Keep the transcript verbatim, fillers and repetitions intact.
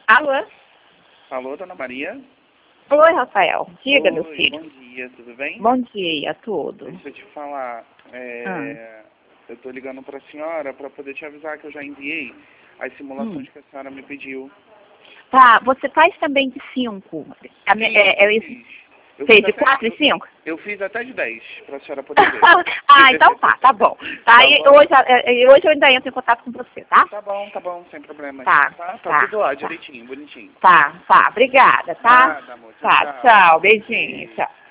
Alô? Alô, dona Maria? Oi, Rafael. Diga, Oi, meu filho. bom dia, tudo bem? Bom dia, tudo. Deixa eu te falar, é, Ah. eu tô ligando pra senhora pra poder te avisar que eu já enviei as simulações Hum. que a senhora me pediu. Tá, você faz também de cinco. A me- Sim, é, eu é isso. fiz. Eu Fez fiz de até, quatro e eu, cinco? eu fiz até de dez, pra senhora poder ver. Ah, então tá, tá bom. Tá, Tá e bom? hoje, é, é, hoje eu ainda entro em contato com você, tá? Tá bom, tá bom, sem problema. Tá, Tá, tá tá, tudo lá, tá. direitinho, bonitinho. Tá, tá, obrigada, tá? Nada, amor, tchau, Tá, tchau. tchau, beijinho, Beijo. tchau.